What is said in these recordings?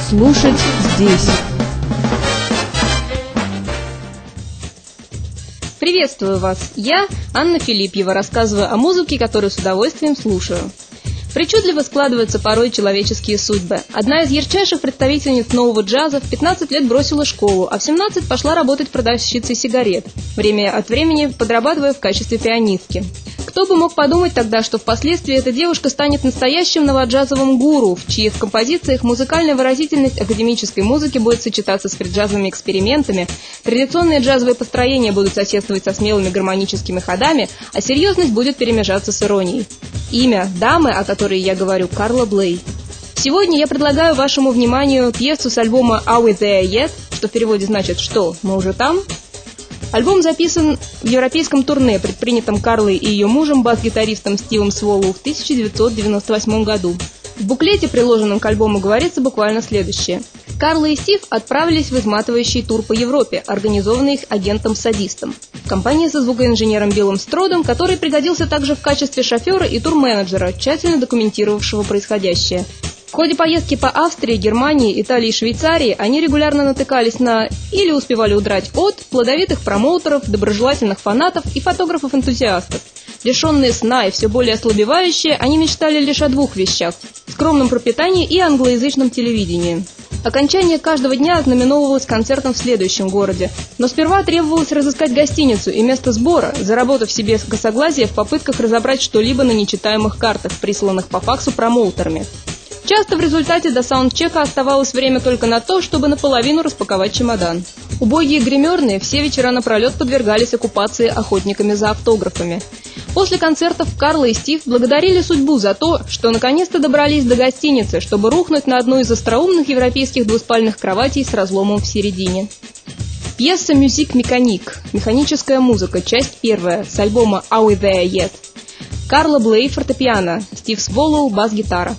слушать здесь. Приветствую вас! Я, Анна Филипьева, рассказываю о музыке, которую с удовольствием слушаю. Причудливо складываются порой человеческие судьбы. Одна из ярчайших представительниц нового джаза в 15 лет бросила школу, а в 17 пошла работать продавщицей сигарет, время от времени подрабатывая в качестве пианистки. Кто бы мог подумать тогда, что впоследствии эта девушка станет настоящим новоджазовым гуру, в чьих композициях музыкальная выразительность академической музыки будет сочетаться с фриджазовыми экспериментами, традиционные джазовые построения будут соседствовать со смелыми гармоническими ходами, а серьезность будет перемежаться с иронией. Имя дамы, о которой я говорю, Карла Блей. Сегодня я предлагаю вашему вниманию пьесу с альбома «Are We There Yet?», что в переводе значит «Что, мы уже там?». Альбом записан в европейском турне, предпринятом Карлой и ее мужем, бас-гитаристом Стивом Сволоу в 1998 году. В буклете, приложенном к альбому, говорится буквально следующее. Карла и Стив отправились в изматывающий тур по Европе, организованный их агентом-садистом, в компании со звукоинженером Биллом Стродом, который пригодился также в качестве шофера и турменеджера, тщательно документировавшего происходящее. В ходе поездки по Австрии, Германии, Италии и Швейцарии они регулярно натыкались на или успевали удрать от плодовитых промоутеров, доброжелательных фанатов и фотографов-энтузиастов. Лишенные сна и все более ослабевающие, они мечтали лишь о двух вещах – скромном пропитании и англоязычном телевидении. Окончание каждого дня ознаменовывалось концертом в следующем городе, но сперва требовалось разыскать гостиницу и место сбора, заработав себе косоглазие в попытках разобрать что-либо на нечитаемых картах, присланных по факсу промоутерами. Часто в результате до саундчека оставалось время только на то, чтобы наполовину распаковать чемодан. Убогие гримерные все вечера напролет подвергались оккупации охотниками за автографами. После концертов Карла и Стив благодарили судьбу за то, что наконец-то добрались до гостиницы, чтобы рухнуть на одну из остроумных европейских двуспальных кроватей с разломом в середине. Пьеса «Musique mécanique» – механическая музыка, часть первая, с альбома «Are We There Yet?». Карла Блей – фортепиано, Стив Сволоу – бас-гитара.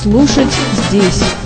слушать здесь.